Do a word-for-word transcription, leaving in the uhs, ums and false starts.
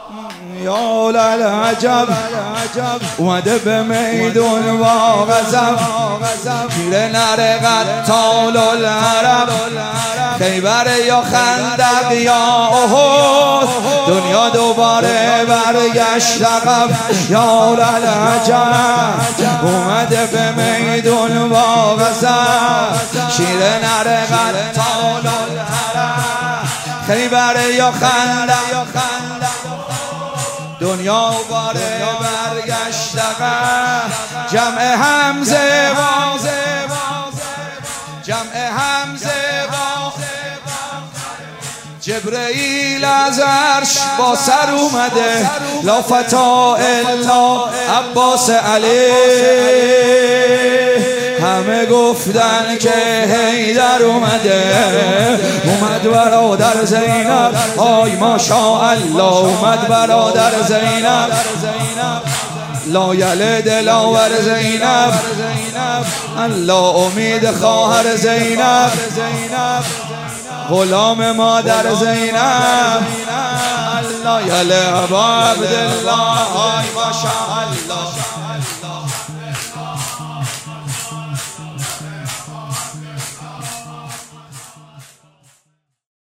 یا للعجب اومده به میدون با غضب میره نره قتال العرب خیبر یا خندق یا احد دنیا دوباره برگشت عقب یا للعجب اومده به میدون با غضب شیر نره قتال العرب خیبر یا خندق دنیا باره برگشت عقب جمع حمزه و جمع حمزه و جبرئیل از عرش با سر اومده لا فتا الا عباس علی همه گفتن که حیدر اومده اومد برادر زینب آی ماشاءالله اومد برادر زینب لا یلد لاور زینب الله امید خواهر زینب غلام مادر زینب الله یله ابا عبدالله آی ماشاءالله